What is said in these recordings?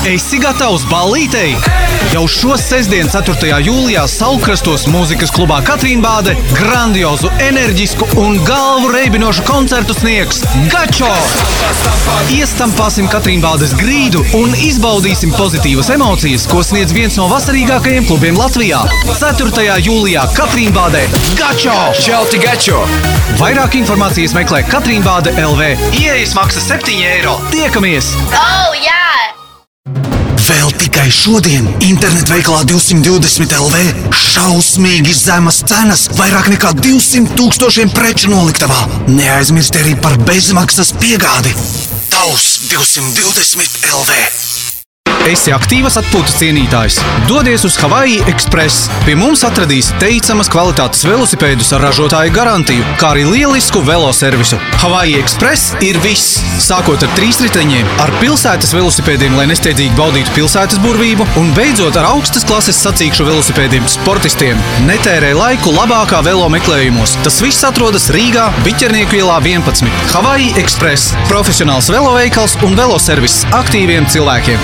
Esi gatavs ballītei? Jau šo sestdienu, 4. jūlijā, Saulkrastos mūzikas klubā Katrīnbāde grandiozu, enerģisku un galvu reibinošu koncertu sniegs Gačo! Iestampāsim Katrīnbādes grīdu un izbaudīsim pozitīvas emocijas, ko sniedz viens no vasarīgākajiem klubiem Latvijā. 4. jūlijā Katrīnbādē Gačo! Čelti Gačo! Vairāk informācijas meklē Katrīnbāde LV. Ieejas maksa 7 eiro. Tiekamies! Oh, jā! Vēl tikai šodien internetveikalā 220 LV šausmīgi zemas cenas, vairāk nekā 200,000 preču noliktavā. Neaizmirsti arī par bezmaksas piegādi. Tavs 220 LV. Esi aktīvas atpūtas cienītājs. Dodies uz Hawaii Express. Pie mums atradīs teicamas kvalitātes velosipēdus ar ražotāju garantiju, kā arī lielisku veloservisu. Hawaii Express ir viss. Sākot ar 3 riteņiem, ar pilsētas velosipēdiem, lai nesteidzīgi baudītu pilsētas burvību, un beidzot ar augstas klases sacīkšu velosipēdiem sportistiem. Netērē laiku labākā velo meklējumos. Tas viss atrodas Rīgā, Biķernieku ielā 11. Hawaii Express. Profesionāls veloveikals un veloserviss aktīviem cilvēkiem.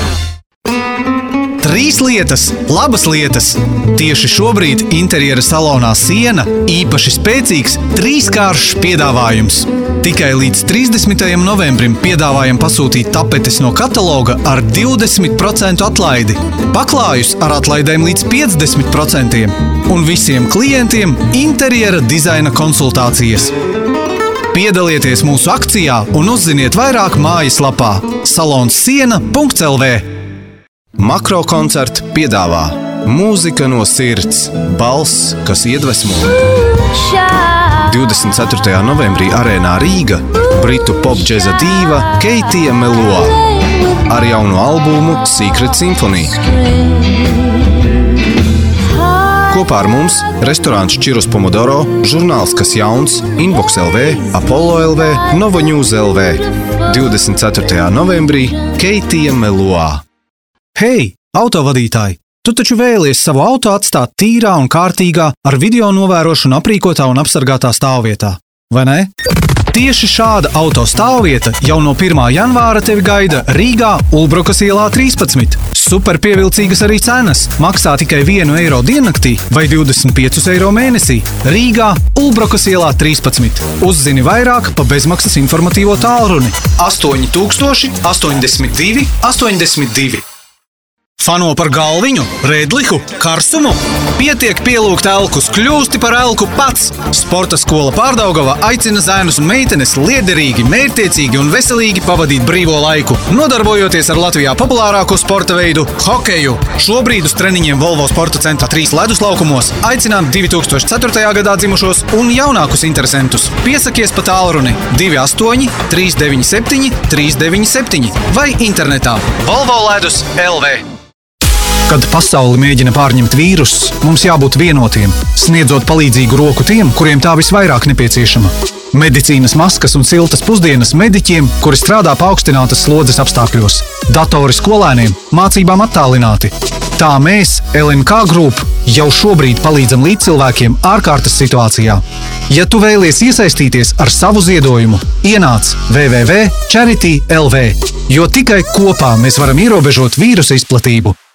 3 lietas, labas lietas. Tieši šobrīd interjera salonā Siena īpaši spēcīgs 3-kāršs piedāvājums. Tikai līdz 30. novembrim piedāvājam pasūtīt tapetes no kataloga ar 20% atlaidi, paklājus ar atlaidēm līdz 50% un visiem klientiem interjera dizaina konsultācijas. Piedalieties mūsu akcijā un uzziniet vairāk mājaslapā salonsiena.lv. Makrokoncerti piedāvā mūzika no sirds, balss, kas iedvesmo. 24. novembrī arēnā Rīga britu pop-džeza dīva Keitija Melua ar jaunu albumu Secret Symphony. Kopā ar mums restorāns Čirus Pomodoro, žurnāls Kas jauns, Inbox LV, Apollo LV, Novo News LV. 24. novembrī Keitija Melua. Hei, autovadītāji! Tu taču vēlies savu auto atstāt tīrā un kārtīgā, ar video novērošanu aprīkotā un apsargātā stāvvietā, vai ne? Tieši šāda auto stāvvieta jau no 1. janvāra tevi gaida Rīgā, Ulbrukas ielā 13. Super pievilcīgas arī cenas. Maksā tikai 1 eiro diennaktī vai 25 eiro mēnesī. Rīgā, Ulbrukas ielā 13. Uzzini vairāk pa bezmaksas informatīvo tālruni 8000 82 82. Fano par galviņu, redlihu, karstumu? Pietiek pielūgt elkus, kļūsti par elku pats! Sporta skola Pārdaugava aicina zēnus un meitenes liederīgi, mērķtiecīgi un veselīgi pavadīt brīvo laiku, nodarbojoties ar Latvijā populārāko sporta veidu – hokeju. Šobrīd uz treniņiem Volvo Sporta centra 3 leduslaukumos aicinām 2004. gadā dzimušos un jaunākus interesentus. Piesakies pa tālruni 28 397 397 vai internetā Volvo ledus LV. Kad pasauli mēģina pārņemt vīruss, mums jābūt vienotiem, sniedzot palīdzīgu roku tiem, kuriem tā visvairāk nepieciešama. Medicīnas maskas un siltas pusdienas mediķiem, kuri strādā paaugstinātas slodzes apstākļos. Datori skolēniem, mācībām attālināti. Tā mēs, LMK Group, jau šobrīd palīdzam līdzcilvēkiem ārkārtas situācijā. Ja tu vēlies iesaistīties ar savu ziedojumu, ienāc www.charity.lv, jo tikai kopā mēs varam ierobežot vīrusa izplatību.